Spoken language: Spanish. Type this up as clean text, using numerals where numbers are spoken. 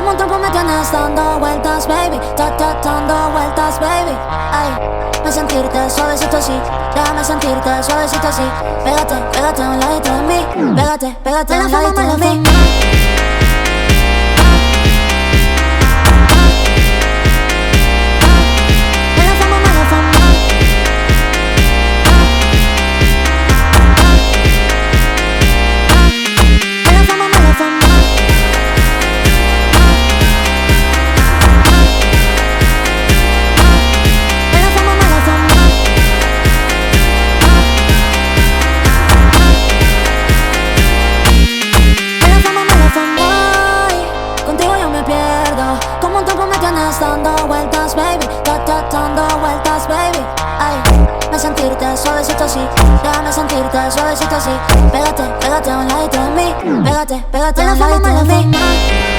Como un trompo me tienes dando vueltas, baby. Dando vueltas, baby. Ay, me sentirte suavecito así. Déjame sentirte suavecito así. Pégate, pégate a un ladito de mí. Pégate, pégate a un ladito de mí. Dando vueltas, baby. Dando vueltas, baby. Ay, me sentirte suavecito así. Déjame sentirte suavecito así. Pégate, pégate a un ladito de mí. Pégate, pégate a un ladito de mí.